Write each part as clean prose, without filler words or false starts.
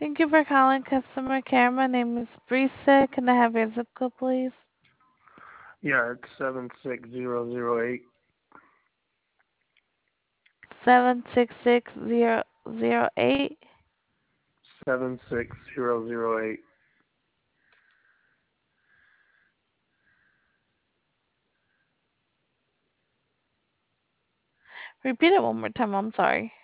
Thank you for calling customer care. My name is Brisa. Can I have your zip code, please? Yeah, it's 76008. 766008. 76008. Repeat it one more time. I'm sorry.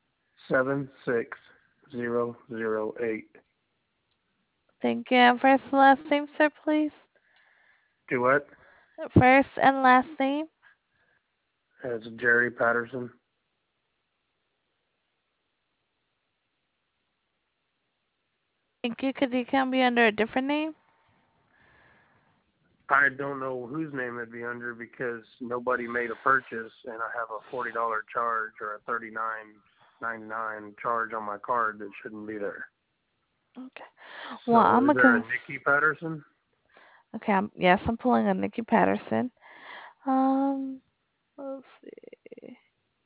76008. Thank you. And first and last name, sir, please. Do what? First and last name. It's Jerry Patterson. Thank you. Could you can be under a different name? I don't know whose name it'd be under because nobody made a purchase, and I have a $40 charge or a $39.99 charge on my card that shouldn't be there. Okay. Well, So I'm is a there a conf- Nikki Patterson? Okay. Yes, I'm pulling a Nikki Patterson. Um, let's see.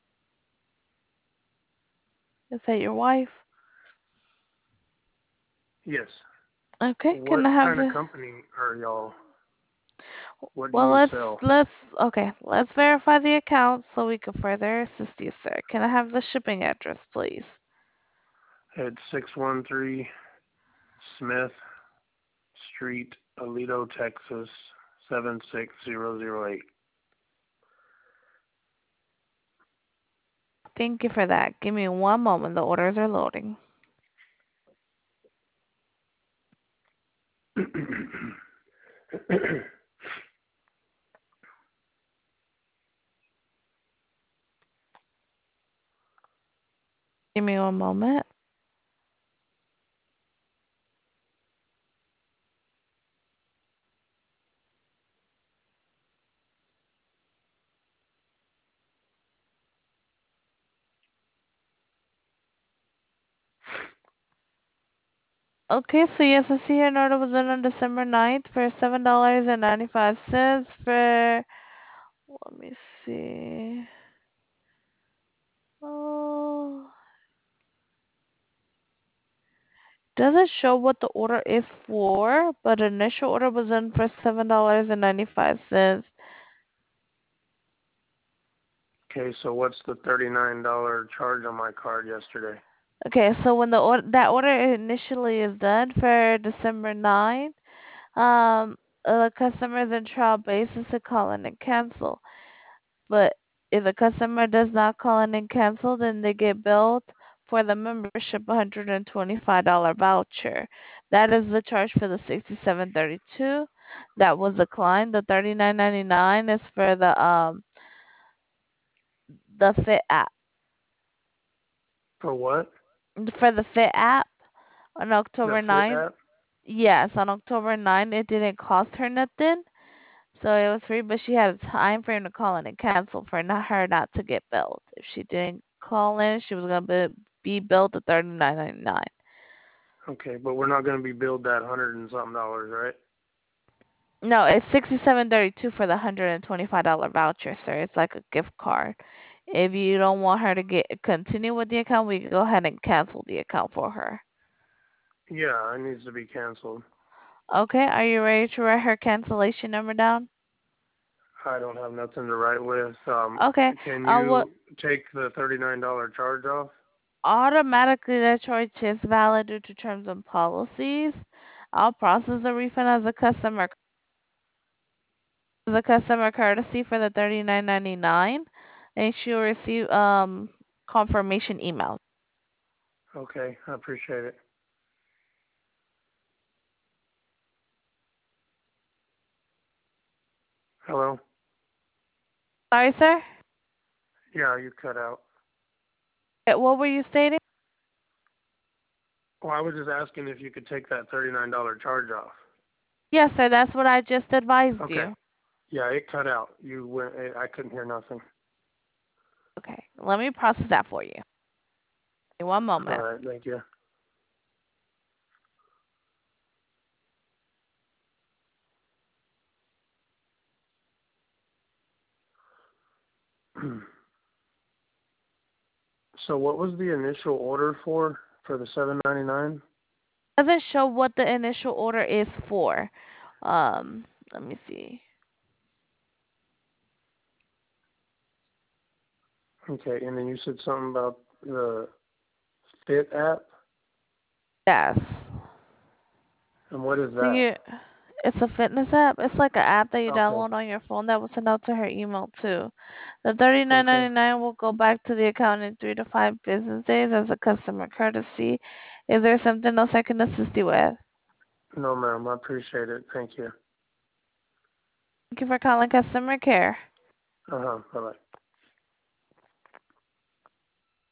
Is that your wife? Yes. Okay. Can I What have kind of the? company are y'all? What do Well, you let's sell? let's okay. Let's verify the account so we can further assist you, sir. Can I have the shipping address, please? It's 613 Smith Street, Aledo, Texas, 76008. Thank you for that. Give me one moment. The orders are loading. Give me one moment. Okay, so yes, I see your order was in on December 9th for $7.95 for, let me see. Oh, doesn't show what the order is for, but initial order was in for $7.95. Okay, so what's the $39 charge on my card yesterday? Okay, so when that order initially is done for December 9th, the customer is in trial basis to call in and cancel. But if the customer does not call in and cancel, then they get billed for the membership $125 voucher. That is the charge for the 6732 that was declined. The 39.99 is for the Fit app. For what? For the Fit app on The October Fit 9th. app? Yes, on October 9th, it didn't cost her nothing. So it was free, but she had a time frame to call in and cancel for her not to get billed. If she didn't call in, she was gonna be billed the $39.99. Okay, but we're not going to be billed that hundred and something dollars, right? No, it's $67.32 for the $125 voucher, sir. It's like a gift card. If you don't want her to continue with the account, we can go ahead and cancel the account for her. Yeah, it needs to be canceled. Okay, are you ready to write her cancellation number down? I don't have nothing to write with. Okay. Can What you take the $39 charge off? automatically that charge is valid due to terms and policies. I'll process the refund as a customer courtesy for the $39.99, and she'll receive confirmation email. Okay, I appreciate it. Hello? Sorry, sir. Yeah, you cut out. What were you stating? Well, I was just asking if you could take that $39 charge off. Yes, sir. That's what I just advised Okay. you. Yeah, it cut out. You went. I couldn't hear nothing. Okay, let me process that for you. One All moment. right, thank you. So what was the initial order for the $7.99? Doesn't show what the initial order is for. Let me see. Okay, and then you said something about the Fit app, Yes. and what is So that? it's a fitness app. It's like an app that you Okay, download on your phone that will send out to her email too. The okay. $39.99 will go back to the account in 3 to 5 business days as a customer courtesy. Is there something else I can assist you with? No, ma'am, I appreciate it. Thank you. Thank you for calling customer care. Uh huh. Bye bye.